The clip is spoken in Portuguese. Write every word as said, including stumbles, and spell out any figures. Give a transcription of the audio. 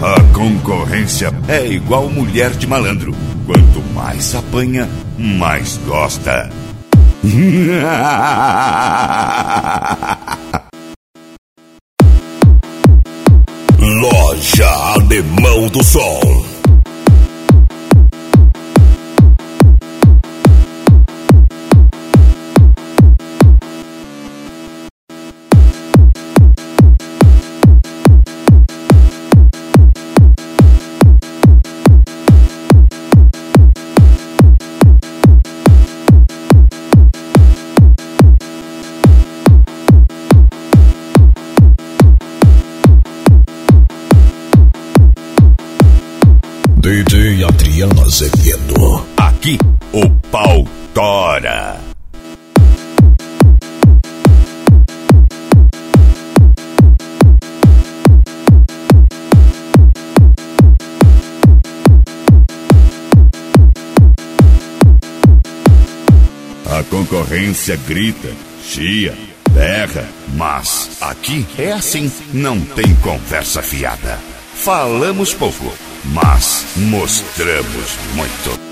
A concorrência é igual mulher de malandro. Quanto mais apanha, mais gosta. Loja Alemão do Som. D J Adriano Azevedo. Aqui o pau tora. A concorrência grita, chia, berra, mas aqui é assim, não tem conversa fiada. Falamos pouco, mas mostramos muito.